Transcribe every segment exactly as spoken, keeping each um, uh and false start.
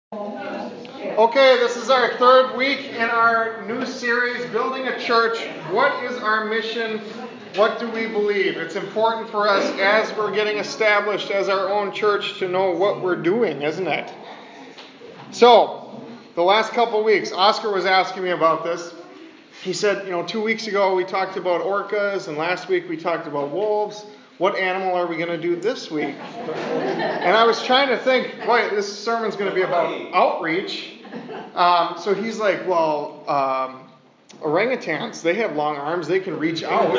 Okay, this is our third week in our new series, Building a Church. What is our mission? What do we believe? It's important for us as we're getting established as our own church to know what we're doing, isn't it? So, the last couple weeks, Oscar was asking me about this. He said, you know, two weeks ago we talked about orcas, and last week we talked about wolves. What animal are we going to do this week? And I was trying to think, boy, this sermon's going to be about outreach. Um, so he's like, well, um, orangutans, they have long arms, they can reach out.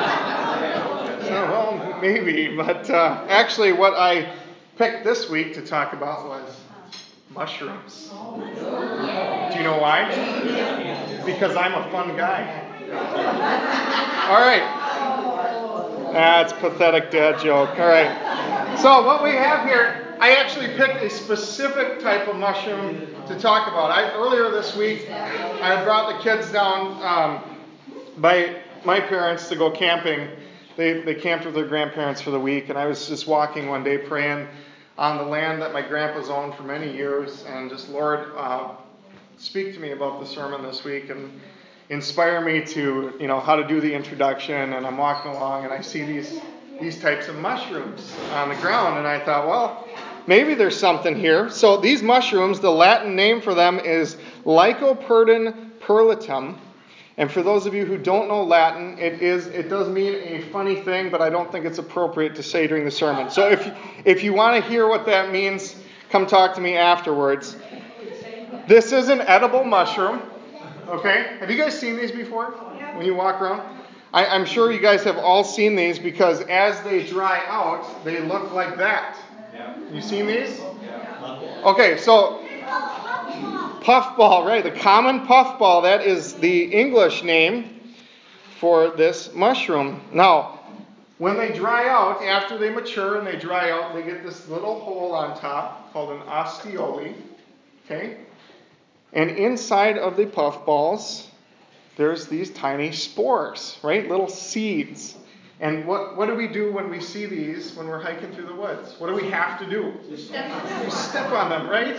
So, well, maybe. But uh, actually what I picked this week to talk about was mushrooms. Do you know why? Because I'm a fun guy. All right. That's pathetic dad joke. All right. So what we have here, I actually picked a specific type of mushroom to talk about. I, earlier this week, I brought the kids down um, by my parents to go camping. They they camped with their grandparents for the week, and I was just walking one day praying on the land that my grandpa's owned for many years, and just, Lord, uh, speak to me about the sermon this week, and inspire me to, you know, how to do the introduction. And I'm walking along and I see these these types of mushrooms on the ground, and I thought, well, maybe there's something here. So these mushrooms, the Latin name for them is Lycoperdon perlatum. And for those of you who don't know Latin, it is it does mean a funny thing, but I don't think it's appropriate to say during the sermon. So if if you want to hear what that means, come talk to me afterwards. This is an edible mushroom. Okay, have you guys seen these before when you walk around? I, I'm sure you guys have all seen these because as they dry out, they look like that. You seen these? Okay, so puffball, right? The common puffball, that is the English name for this mushroom. Now, when they dry out, after they mature and they dry out, they get this little hole on top called an osteole. Okay? And inside of the puffballs, there's these tiny spores, right? Little seeds. And what, what do we do when we see these when we're hiking through the woods? What do we have to do? We step on them, right?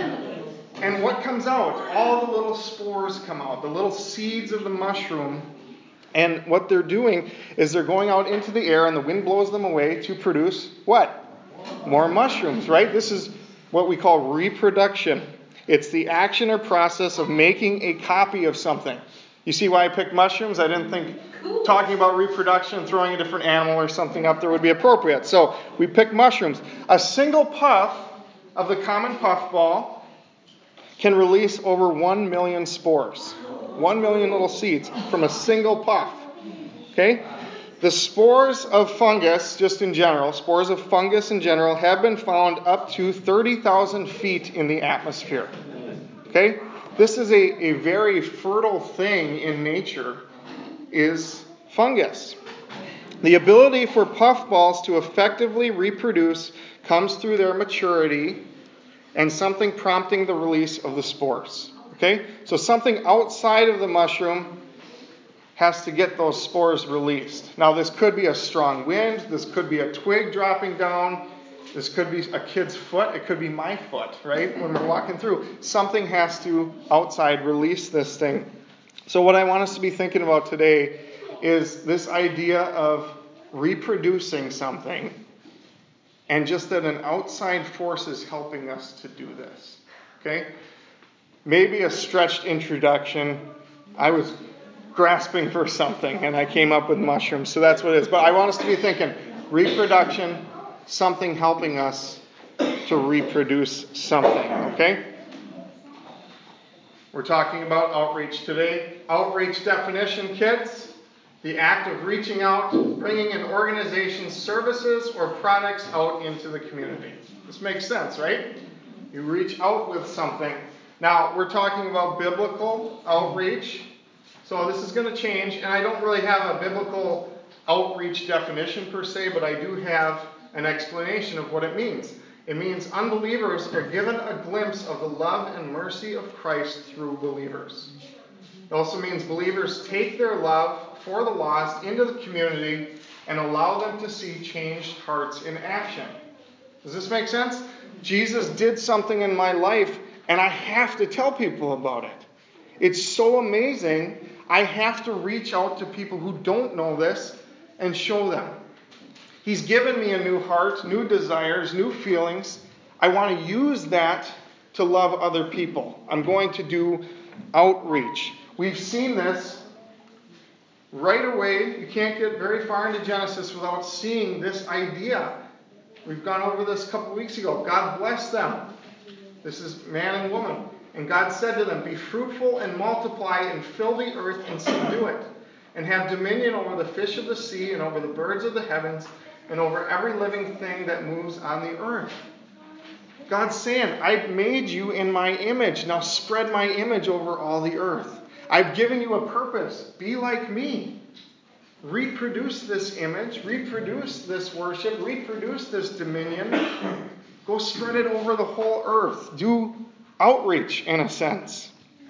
And what comes out? All the little spores come out, the little seeds of the mushroom. And what they're doing is they're going out into the air and the wind blows them away to produce what? More mushrooms, right? This is what we call reproduction. It's the action or process of making a copy of something. You see why I picked mushrooms? I didn't think talking about reproduction, throwing a different animal or something up there would be appropriate. So we picked mushrooms. A single puff of the common puffball can release over one million spores. One million little seeds from a single puff. Okay? The spores of fungus, just in general, spores of fungus in general, have been found up to thirty thousand feet in the atmosphere. Okay? This is a, a very fertile thing in nature, is fungus. The ability for puffballs to effectively reproduce comes through their maturity and something prompting the release of the spores. Okay? So something outside of the mushroom has to get those spores released. Now, this could be a strong wind. This could be a twig dropping down. This could be a kid's foot. It could be my foot, right, when we're walking through. Something has to, outside, release this thing. So what I want us to be thinking about today is this idea of reproducing something and just that an outside force is helping us to do this. Okay? Maybe a stretched introduction. I was grasping for something, and I came up with mushrooms, so that's what it is. But I want us to be thinking reproduction, something helping us to reproduce something, okay? We're talking about outreach today. Outreach definition, kids, the act of reaching out, bringing an organization's services or products out into the community. This makes sense, right? You reach out with something. Now, we're talking about biblical outreach. So this is going to change, and I don't really have a biblical outreach definition per se, but I do have an explanation of what it means. It means unbelievers are given a glimpse of the love and mercy of Christ through believers. It also means believers take their love for the lost into the community and allow them to see changed hearts in action. Does this make sense? Jesus did something in my life And I have to tell people about it. It's so amazing. I have to reach out to people who don't know this and show them. He's given me a new heart, new desires, new feelings. I want to use that to love other people. I'm going to do outreach. We've seen this right away. You can't get very far into Genesis without seeing this idea. We've gone over this a couple weeks ago. God blessed them. This is man and woman. And God said to them, "Be fruitful and multiply and fill the earth and subdue it, and have dominion over the fish of the sea and over the birds of the heavens and over every living thing that moves on the earth." God's saying, I've made you in my image. Now spread my image over all the earth. I've given you a purpose. Be like me. Reproduce this image. Reproduce this worship. Reproduce this dominion. Go spread it over the whole earth. Do outreach, in a sense.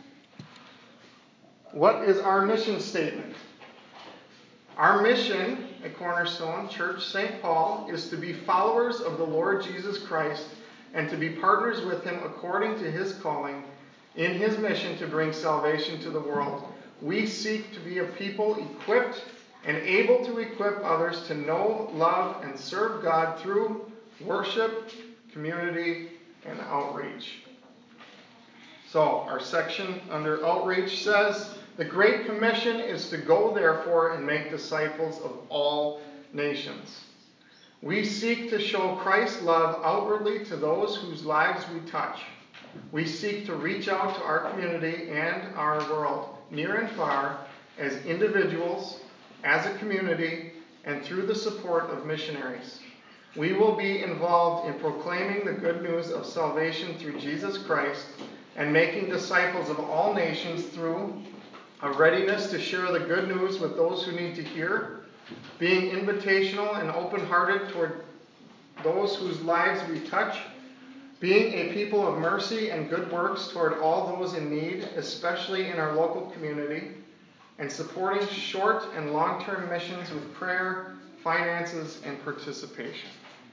What is our mission statement? Our mission at Cornerstone Church Saint Paul is to be followers of the Lord Jesus Christ and to be partners with him according to his calling in his mission to bring salvation to the world. We seek to be a people equipped and able to equip others to know, love, and serve God through worship, community, and outreach. So, our section under outreach says, the Great Commission is to go, therefore, and make disciples of all nations. We seek to show Christ's love outwardly to those whose lives we touch. We seek to reach out to our community and our world, near and far, as individuals, as a community, and through the support of missionaries. We will be involved in proclaiming the good news of salvation through Jesus Christ and making disciples of all nations through a readiness to share the good news with those who need to hear, being invitational and open-hearted toward those whose lives we touch, being a people of mercy and good works toward all those in need, especially in our local community, and supporting short and long-term missions with prayer, finances, and participation.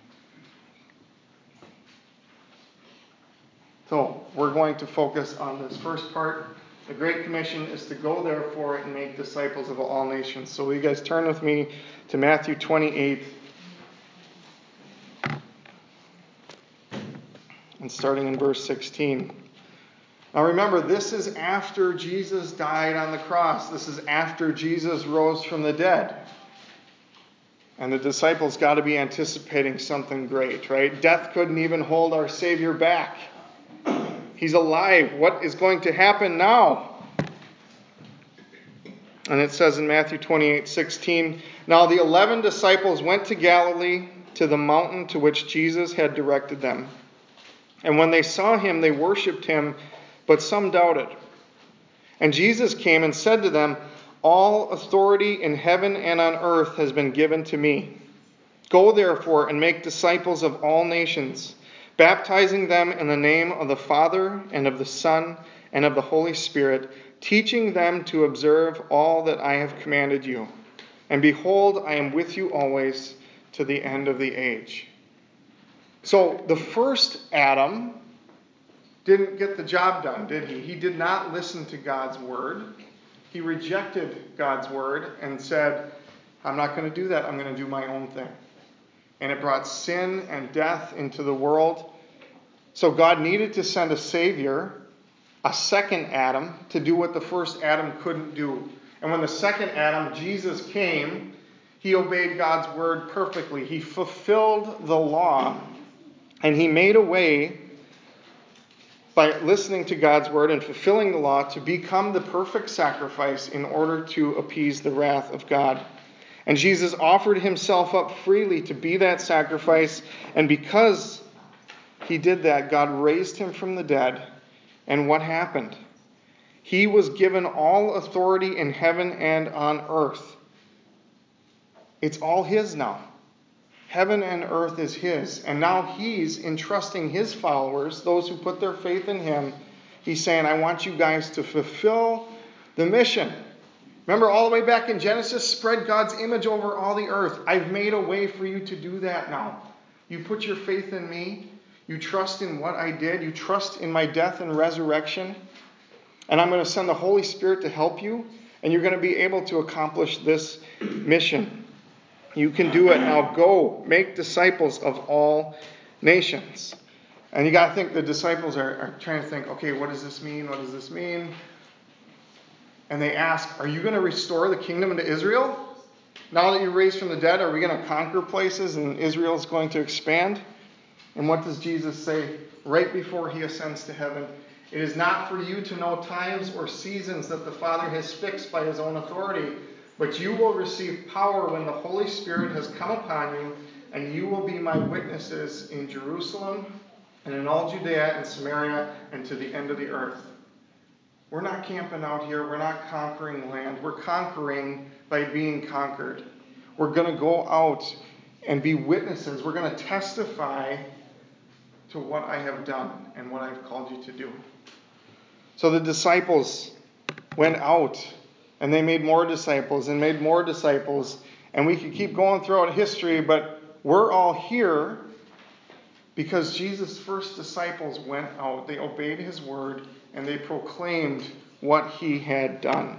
So, we're going to focus on this first part. The Great Commission is to go, therefore, and make disciples of all nations. So, will you guys turn with me to Matthew twenty-eight, and starting in verse sixteen. Now remember, this is after Jesus died on the cross. This is after Jesus rose from the dead. And the disciples got to be anticipating something great, right? Death couldn't even hold our Savior back. He's alive. What is going to happen now? And it says in Matthew twenty-eight sixteen, now the eleven disciples went to Galilee, to the mountain to which Jesus had directed them. And when they saw him, they worshipped him, but some doubted. And Jesus came and said to them, all authority in heaven and on earth has been given to me. Go therefore and make disciples of all nations, baptizing them in the name of the Father and of the Son and of the Holy Spirit, teaching them to observe all that I have commanded you. And behold, I am with you always to the end of the age. So the first Adam didn't get the job done, did he? He did not listen to God's word. He rejected God's word and said, I'm not going to do that. I'm going to do my own thing. And it brought sin and death into the world. So God needed to send a Savior, a second Adam, to do what the first Adam couldn't do. And when the second Adam, Jesus, came, he obeyed God's word perfectly. He fulfilled the law, and he made a way by listening to God's word and fulfilling the law to become the perfect sacrifice in order to appease the wrath of God. And Jesus offered himself up freely to be that sacrifice, and because he did that, God raised him from the dead. And what happened? He was given all authority in heaven and on earth. It's all his now. Heaven and earth is his. And now he's entrusting his followers, those who put their faith in him. He's saying, I want you guys to fulfill the mission. Remember all the way back in Genesis, spread God's image over all the earth. I've made a way for you to do that now. You put your faith in me. You trust in what I did. You trust in my death and resurrection. And I'm going to send the Holy Spirit to help you. And you're going to be able to accomplish this mission. You can do it. Now go, make disciples of all nations. And you got to think the disciples are, are trying to think, okay, what does this mean? What does this mean? And they ask, are you going to restore the kingdom to Israel? Now that you're raised from the dead, are we going to conquer places and Israel is going to expand? And what does Jesus say right before he ascends to heaven? It is not for you to know times or seasons that the Father has fixed by his own authority, but you will receive power when the Holy Spirit has come upon you, and you will be my witnesses in Jerusalem and in all Judea and Samaria and to the end of the earth. We're not camping out here. We're not conquering land. We're conquering by being conquered. We're going to go out and be witnesses. We're going to testify to what I have done and what I've called you to do. So the disciples went out and they made more disciples and made more disciples. And we could keep going throughout history, but we're all here because Jesus' first disciples went out. They obeyed his word and they proclaimed what he had done.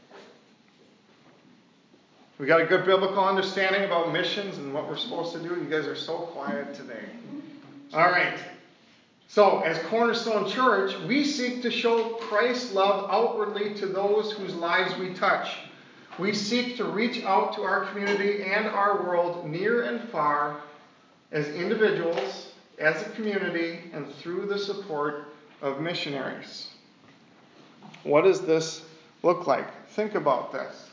We got a good biblical understanding about missions and what we're supposed to do. You guys are so quiet today. All right. So, as Cornerstone Church, we seek to show Christ's love outwardly to those whose lives we touch. We seek to reach out to our community and our world near and far as individuals, as a community, and through the support of missionaries. What does this look like? Think about this.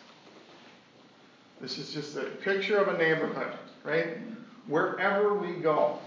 This is just a picture of a neighborhood, right? Wherever we go,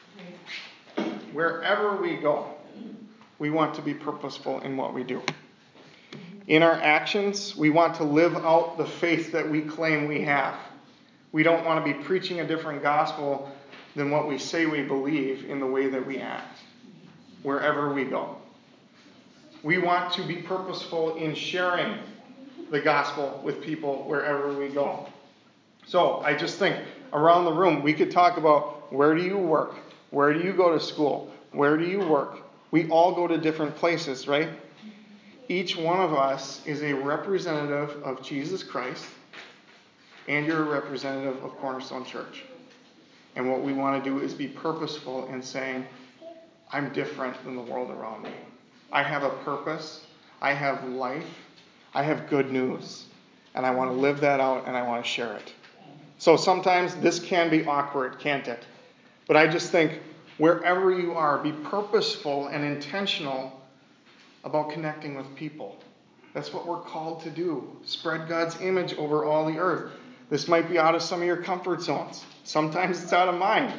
wherever we go, we want to be purposeful in what we do. In our actions, we want to live out the faith that we claim we have. We don't want to be preaching a different gospel than what we say we believe in the way that we act, wherever we go. We want to be purposeful in sharing the gospel with people wherever we go. So I just think around the room, we could talk about where do you work? Where do you go to school? Where do you work? We all go to different places, right? Each one of us is a representative of Jesus Christ, and you're a representative of Cornerstone Church. And what we want to do is be purposeful in saying, I'm different than the world around me. I have a purpose. I have life. I have good news. And I want to live that out and I want to share it. So sometimes this can be awkward, can't it? But I just think wherever you are, be purposeful and intentional about connecting with people. That's what we're called to do. Spread God's image over all the earth. This might be out of some of your comfort zones. Sometimes it's out of mine.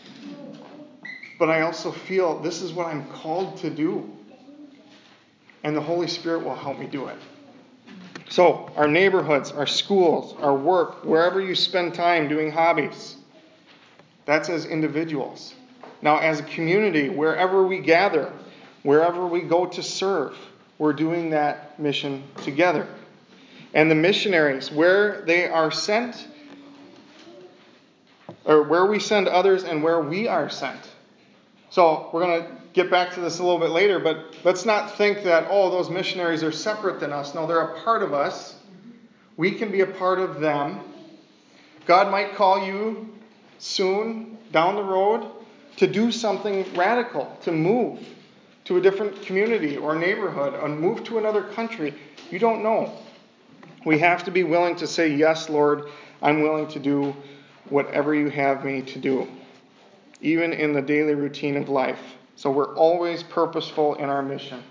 But I also feel this is what I'm called to do. And the Holy Spirit will help me do it. So, our neighborhoods, our schools, our work, wherever you spend time doing hobbies, that's as individuals. Now, as a community, wherever we gather, wherever we go to serve, we're doing that mission together. And the missionaries, where they are sent, or where we send others and where we are sent. So we're going to get back to this a little bit later, but let's not think that, oh, those missionaries are separate than us. No, they're a part of us. We can be a part of them. God might call you soon, down the road, to do something radical, to move to a different community or neighborhood, or move to another country. You don't know. We have to be willing to say, yes, Lord, I'm willing to do whatever you have me to do, even in the daily routine of life. So we're always purposeful in our mission.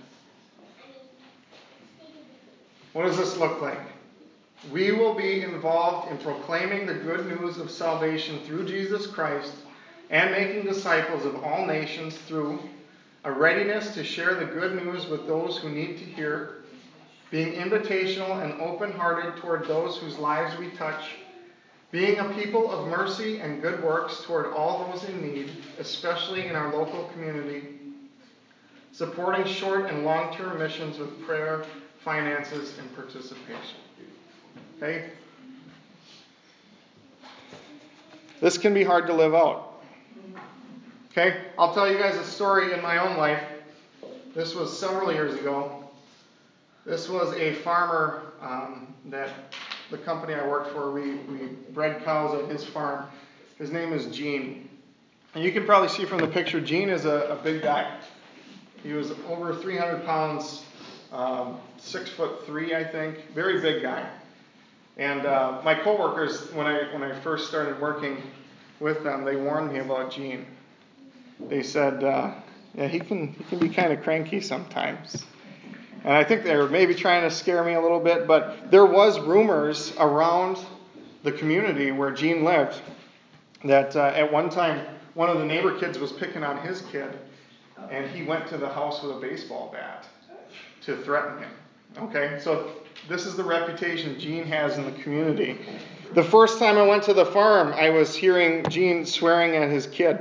What does this look like? We will be involved in proclaiming the good news of salvation through Jesus Christ and making disciples of all nations through a readiness to share the good news with those who need to hear, being invitational and open-hearted toward those whose lives we touch, being a people of mercy and good works toward all those in need, especially in our local community, supporting short and long-term missions with prayer, finances, and participation. Okay? This can be hard to live out. Okay, I'll tell you guys a story in my own life. This was several years ago. This was a farmer um, that the company I worked for, we, we bred cows at his farm. His name is Gene. And you can probably see from the picture, Gene is a, a big guy. He was over three hundred pounds, um, six foot three, I think. Very big guy. And uh, my coworkers, when I when I first started working with them, they warned me about Gene. They said, uh, yeah, he can he can be kind of cranky sometimes. And I think they were maybe trying to scare me a little bit, but there was rumors around the community where Gene lived that uh, at one time one of the neighbor kids was picking on his kid, and he went to the house with a baseball bat to threaten him. Okay, so this is the reputation Gene has in the community. The first time I went to the farm, I was hearing Gene swearing at his kid.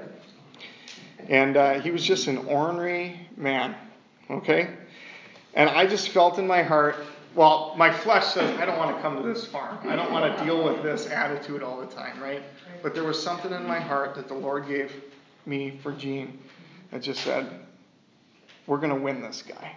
And uh, he was just an ornery man, okay? And I just felt in my heart, well, my flesh says, I don't want to come to this farm. I don't want to deal with this attitude all the time, right? But there was something in my heart that the Lord gave me for Gene that just said, we're going to win this guy.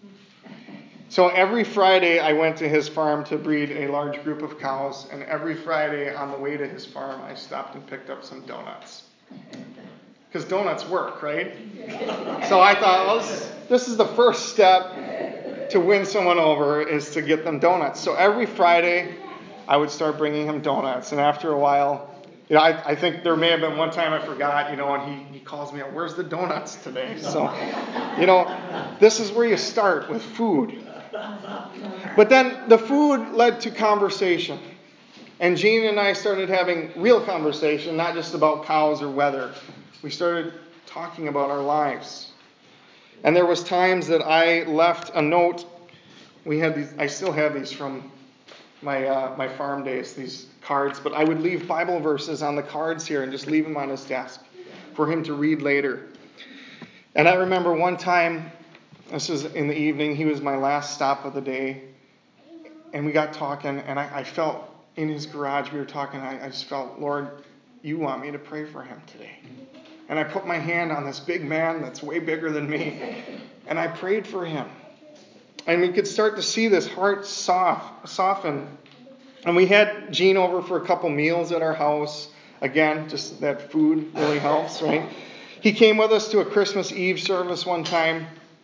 So every Friday I went to his farm to breed a large group of cows, and every Friday on the way to his farm I stopped and picked up some donuts. Because donuts work, right? So I thought, well, this, this is the first step to win someone over is to get them donuts. So every Friday I would start bringing him donuts, and after a while, you know, I, I think there may have been one time I forgot, you know, and he, he calls me up, where's the donuts today? So, you know, this is where you start with food. But then the food led to conversation. And Gene and I started having real conversation, not just about cows or weather. We started talking about our lives. And there was times that I left a note. We had these, I still have these from my uh, my farm days, these cards, but I would leave Bible verses on the cards here and just leave them on his desk for him to read later. And I remember one time, this was in the evening, he was my last stop of the day, and we got talking, and I, I felt in his garage, we were talking, I, I just felt, Lord, you want me to pray for him today. And I put my hand on this big man that's way bigger than me, and I prayed for him. And we could start to see this heart soft, soften. And we had Gene over for a couple meals at our house. Again, just that food really helps, right? He came with us to a Christmas Eve service one time.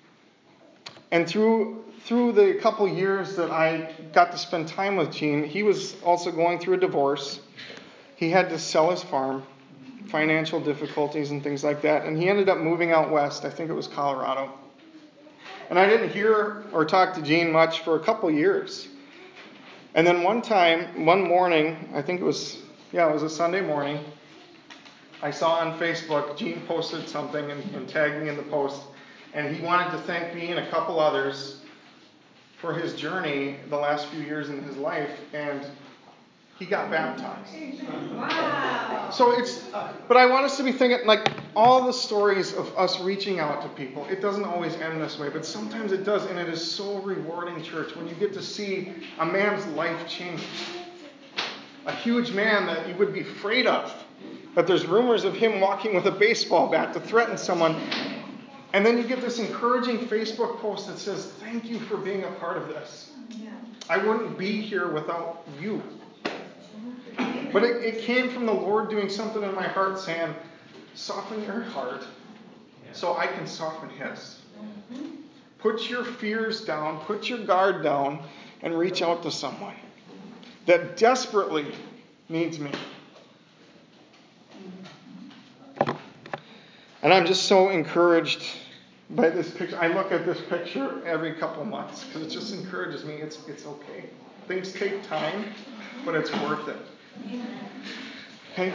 And through through the couple years that I got to spend time with Gene, he was also going through a divorce. He had to sell his farm, financial difficulties and things like that. And he ended up moving out west. I think it was Colorado. And I didn't hear or talk to Gene much for a couple years. And then one time, one morning, I think it was, yeah, it was a Sunday morning, I saw on Facebook, Gene posted something and, and tagged me in the post. And he wanted to thank me and a couple others for his journey the last few years in his life. And he got baptized. Wow. So it's, but I want us to be thinking, like, all the stories of us reaching out to people, it doesn't always end this way, but sometimes it does, and it is so rewarding, church, when you get to see a man's life change. A huge man that you would be afraid of. But there's rumors of him walking with a baseball bat to threaten someone. And then you get this encouraging Facebook post that says, thank you for being a part of this. I wouldn't be here without you. But it, it came from the Lord doing something in my heart saying, soften your heart so I can soften his. Put your fears down, put your guard down, and reach out to someone that desperately needs me. And I'm just so encouraged by this picture. I look at this picture every couple months because it just encourages me. It's it's okay. Things take time, but it's worth it. Okay.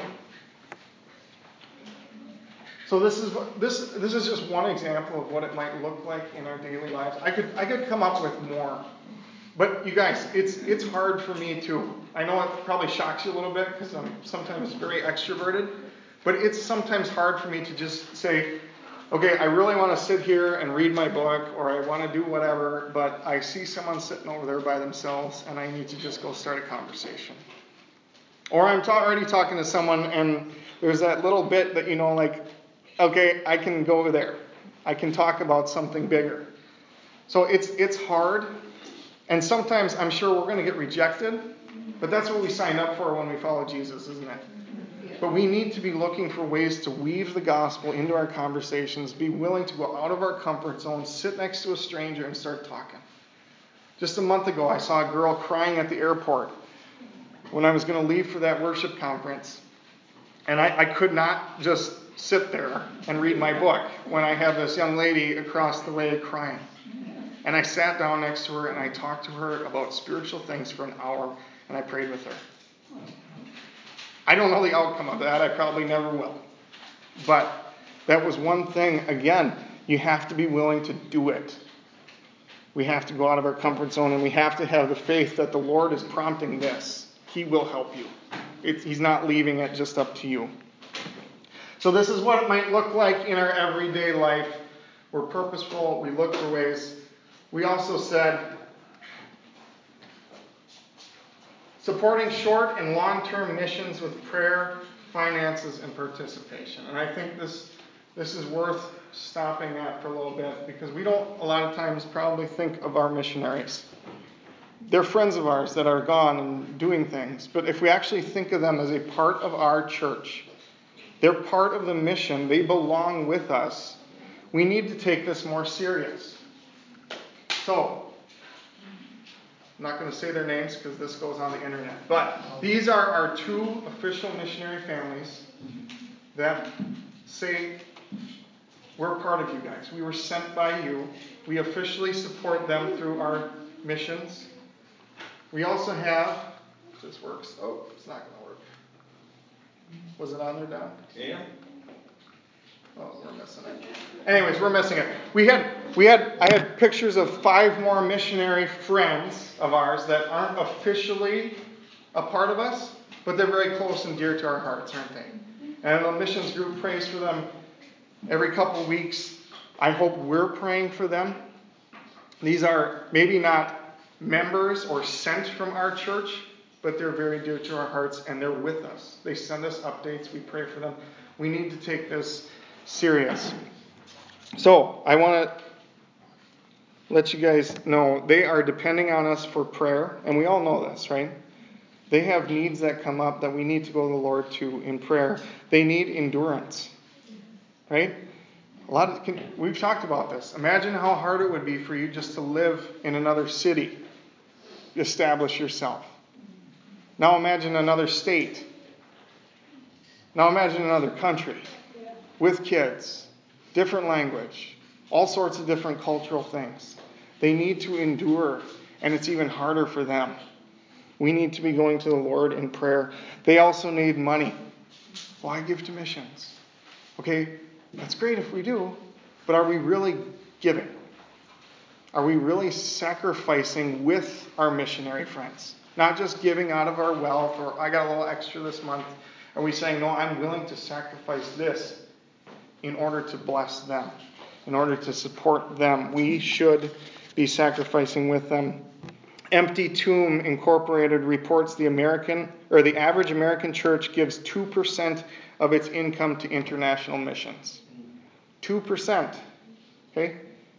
So this is this this is just one example of what it might look like in our daily lives. I could I could come up with more, but you guys, it's it's hard for me to. I know it probably shocks you a little bit because I'm sometimes very extroverted, but it's sometimes hard for me to just say, okay, I really want to sit here and read my book, or I want to do whatever, but I see someone sitting over there by themselves, and I need to just go start a conversation. Or I'm ta- already talking to someone, and there's that little bit that, you know, like, okay, I can go there. I can talk about something bigger. So it's it's hard, and sometimes I'm sure we're going to get rejected, but that's what we sign up for when we follow Jesus, isn't it? But we need to be looking for ways to weave the gospel into our conversations, be willing to go out of our comfort zone, sit next to a stranger and start talking. Just a month ago, I saw a girl crying at the airport when I was going to leave for that worship conference. And I, I could not just sit there and read my book when I have this young lady across the way crying. And I sat down next to her and I talked to her about spiritual things for an hour and I prayed with her. I don't know the outcome of that. I probably never will. But that was one thing. Again, you have to be willing to do it. We have to go out of our comfort zone and we have to have the faith that the Lord is prompting this. He will help you. It's, he's not leaving it just up to you. So this is what it might look like in our everyday life. We're purposeful. We look for ways. We also said supporting short and long-term missions with prayer, finances, and participation. And I think this this is worth stopping at for a little bit because we don't a lot of times probably think of our missionaries. They're friends of ours that are gone and doing things. But if we actually think of them as a part of our church, they're part of the mission. They belong with us. We need to take this more serious. So, I'm not going to say their names because this goes on the internet. But these are our two official missionary families that say, we're part of you guys. We were sent by you. We officially support them through our missions. We also have, if this works, oh, it's not going to work. Was it on there, Don? Yeah. Oh, we're missing it. Anyways, we're missing it. We had, we had, I had pictures of five more missionary friends of ours that aren't officially a part of us, but they're very close and dear to our hearts, aren't they? And the missions group prays for them every couple weeks. I hope we're praying for them. These are maybe not members or sent from our church, but they're very dear to our hearts and they're with us. They send us updates. We pray for them. We need to take this serious. So I want to let you guys know they are depending on us for prayer, and we all know this, right? They have needs that come up that we need to go to the Lord to in prayer. They need endurance, right? A lot of we've talked about this. Imagine how hard it would be for you just to live in another city, establish yourself. Now imagine another state. Now imagine another country with kids, different language, all sorts of different cultural things. They need to endure, and it's even harder for them. We need to be going to the Lord in prayer. They also need money. Why give to missions? Okay, that's great if we do, but are we really giving? Are we really sacrificing with our missionary friends? Not just giving out of our wealth or I got a little extra this month. Are we saying, no, I'm willing to sacrifice this in order to bless them, in order to support them? We should be sacrificing with them. Empty Tomb Incorporated reports the American or the average American church gives two percent of its income to international missions. two percent. Okay?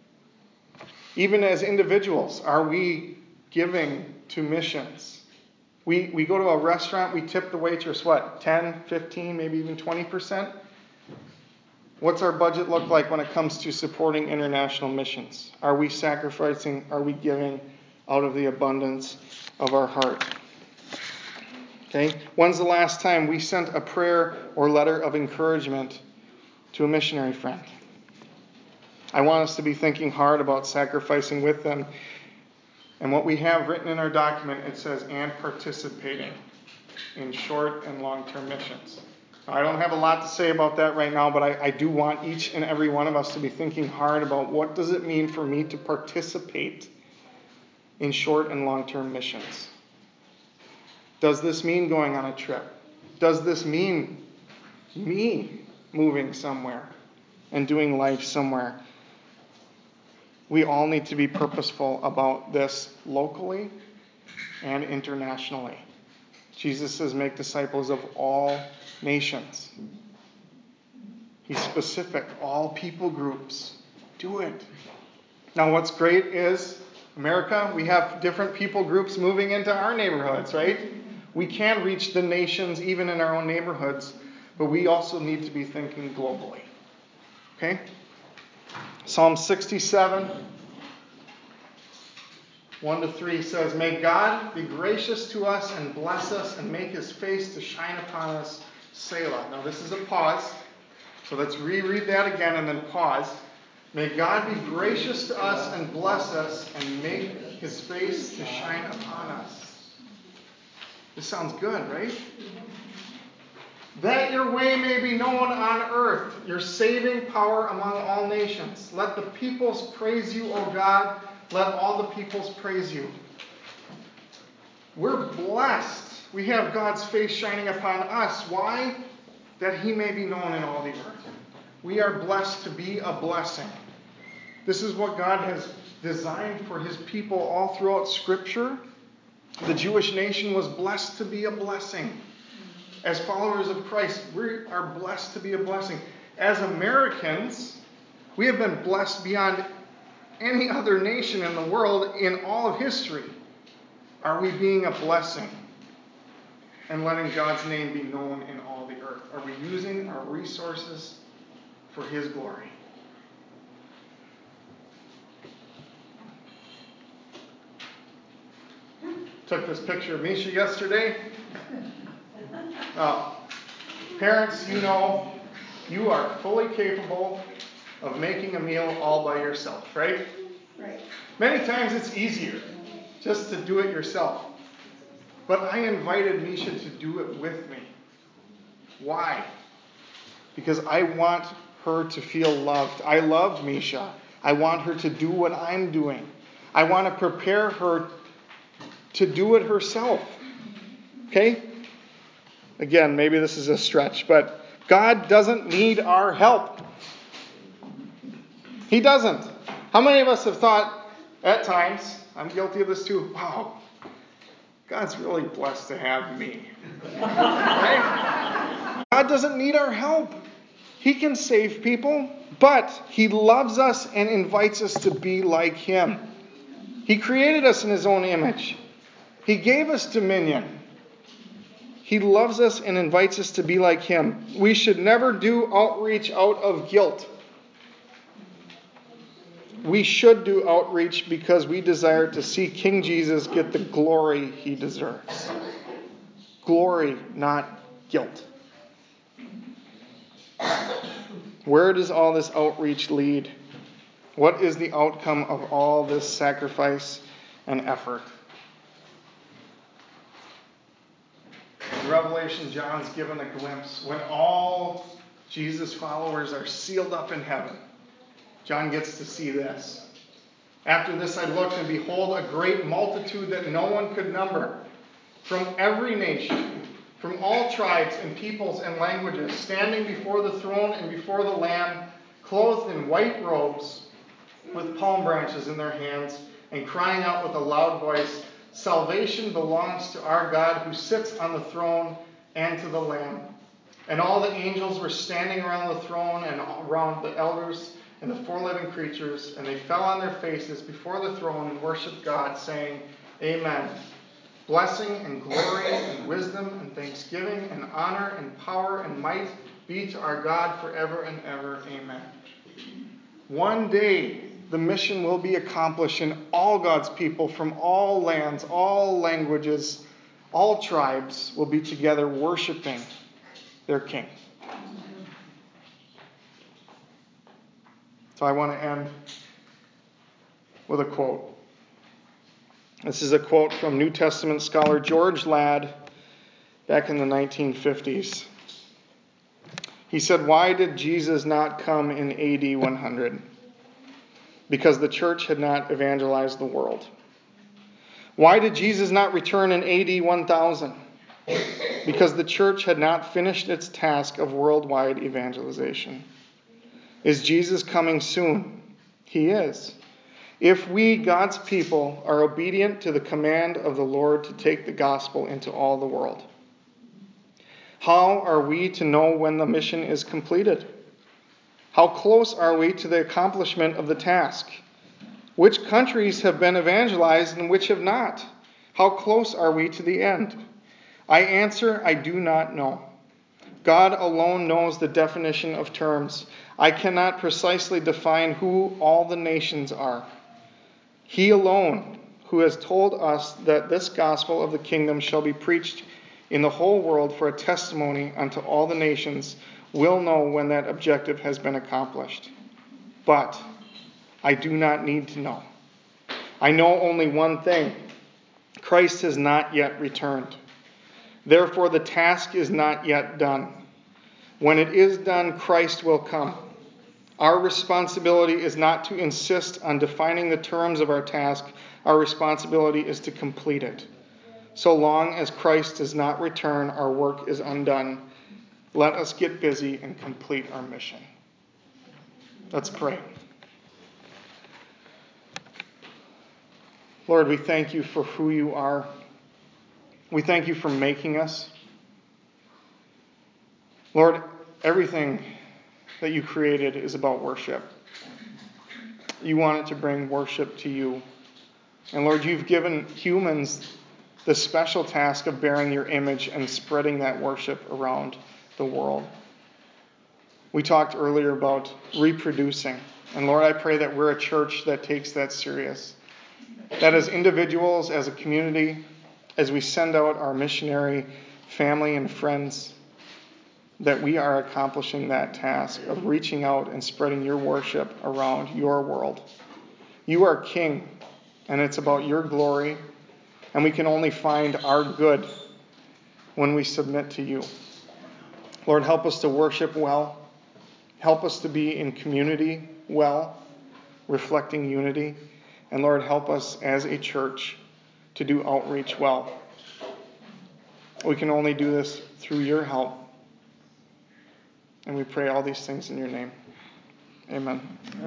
Even as individuals, are we giving to missions? We we go to a restaurant, we tip the waitress what? ten, fifteen, maybe even twenty percent? What's our budget look like when it comes to supporting international missions? Are we sacrificing? Are we giving out of the abundance of our heart? Okay? When's the last time we sent a prayer or letter of encouragement to a missionary friend? I want us to be thinking hard about sacrificing with them. And what we have written in our document, it says, and participating in short and long-term missions. Now, I don't have a lot to say about that right now, but I, I do want each and every one of us to be thinking hard about what does it mean for me to participate in short and long-term missions. Does this mean going on a trip? Does this mean me moving somewhere and doing life somewhere? We all need to be purposeful about this locally and internationally. Jesus says, make disciples of all nations. He's specific. All people groups. Do it. Now what's great is, America, we have different people groups moving into our neighborhoods, right? We can reach the nations even in our own neighborhoods, but we also need to be thinking globally. Okay? Psalm sixty-seven, one to three says, May God be gracious to us and bless us and make his face to shine upon us, Selah. Now this is a pause, so let's reread that again and then pause. May God be gracious to us and bless us and make his face to shine upon us. This sounds good, right? That your way may be known on earth, your saving power among all nations. Let the peoples praise you, O God. Let all the peoples praise you. We're blessed. We have God's face shining upon us. Why? That he may be known in all the earth. We are blessed to be a blessing. This is what God has designed for his people all throughout Scripture. The Jewish nation was blessed to be a blessing. As followers of Christ, we are blessed to be a blessing. As Americans, we have been blessed beyond any other nation in the world in all of history. Are we being a blessing and letting God's name be known in all the earth? Are we using our resources for his glory? Took this picture of Misha yesterday. Uh, parents, you know, you are fully capable of making a meal all by yourself, right? Right. Many times it's easier just to do it yourself. But I invited Misha to do it with me. Why? Because I want her to feel loved. I love Misha. I want her to do what I'm doing. I want to prepare her to do it herself. Okay? Again, maybe this is a stretch, but God doesn't need our help. He doesn't. How many of us have thought at times, I'm guilty of this too, wow, God's really blessed to have me. Right? God doesn't need our help. He can save people, but he loves us and invites us to be like him. He created us in his own image. He gave us dominion. He loves us and invites us to be like him. We should never do outreach out of guilt. We should do outreach because we desire to see King Jesus get the glory he deserves. Glory, not guilt. Where does all this outreach lead? What is the outcome of all this sacrifice and effort? In Revelation, John's given a glimpse. When all Jesus' followers are sealed up in heaven, John gets to see this. After this I looked, and behold, a great multitude that no one could number, from every nation, from all tribes and peoples and languages, standing before the throne and before the Lamb, clothed in white robes, with palm branches in their hands, and crying out with a loud voice, Salvation belongs to our God who sits on the throne and to the Lamb. And all the angels were standing around the throne and around the elders and the four living creatures, and they fell on their faces before the throne and worshiped God, saying, Amen. Blessing and glory and wisdom and thanksgiving and honor and power and might be to our God forever and ever. Amen. One day, the mission will be accomplished, and all God's people from all lands, all languages, all tribes will be together worshiping their King. So I want to end with a quote. This is a quote from New Testament scholar George Ladd back in the nineteen fifties. He said, why did Jesus not come in A D one hundred? Because the church had not evangelized the world. Why did Jesus not return in A D one thousand? Because the church had not finished its task of worldwide evangelization. Is Jesus coming soon? He is. If we, God's people, are obedient to the command of the Lord to take the gospel into all the world. How are we to know when the mission is completed? How close are we to the accomplishment of the task? Which countries have been evangelized and which have not? How close are we to the end? I answer, I do not know. God alone knows the definition of terms. I cannot precisely define who all the nations are. He alone, who has told us that this gospel of the kingdom shall be preached in the whole world for a testimony unto all the nations, will know when that objective has been accomplished. But I do not need to know. I know only one thing. Christ has not yet returned. Therefore, the task is not yet done. When it is done, Christ will come. Our responsibility is not to insist on defining the terms of our task. Our responsibility is to complete it. So long as Christ does not return, our work is undone. Let us get busy and complete our mission. Let's pray. Lord, we thank you for who you are. We thank you for making us. Lord, everything that you created is about worship. You wanted to bring worship to you. And Lord, you've given humans the special task of bearing your image and spreading that worship around the world. We talked earlier about reproducing. And Lord, I pray that we're a church that takes that serious. That as individuals, as a community, as we send out our missionary family and friends, that we are accomplishing that task of reaching out and spreading your worship around your world. You are King, and it's about your glory, and we can only find our good when we submit to you. Lord, help us to worship well. Help us to be in community well, reflecting unity. And Lord, help us as a church to do outreach well. We can only do this through your help. And we pray all these things in your name. Amen.